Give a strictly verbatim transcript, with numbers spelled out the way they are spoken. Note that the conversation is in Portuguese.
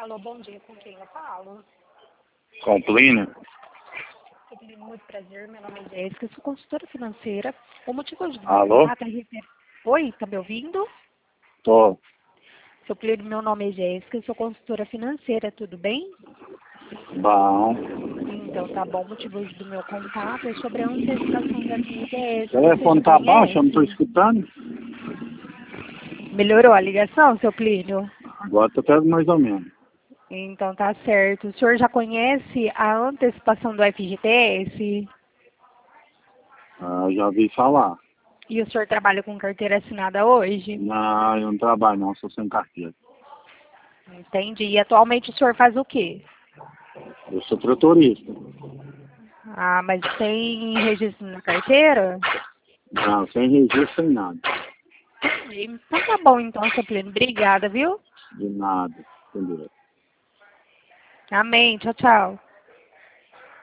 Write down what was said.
Alô, bom dia, com quem eu falo? Com o Plínio? Plínio, muito prazer, meu nome é Jéssica, sou consultora financeira. O motivo de Alô? contato é refer... Oi, tá me ouvindo? Tô. Seu Plínio, meu nome é Jéssica, sou consultora financeira, tudo bem? Bom. Então, tá bom, o motivo do meu contato é sobre a antecipação da F G T S. O telefone tá baixo, eu não tô escutando. Melhorou a ligação, seu Plínio? Agora tá até mais ou menos. Então, tá certo. O senhor já conhece a antecipação do F G T S? Ah, eu já ouvi falar. E o senhor trabalha com carteira assinada hoje? Não, eu não trabalho não, sou sem carteira. Entendi. E atualmente o senhor faz o quê? Eu sou tratorista. Ah, mas tem registro na carteira? Não, sem registro, sem nada. Então tá bom então, seu Plínio. Obrigada, viu? De nada, entendeu? Amém. Tchau, tchau.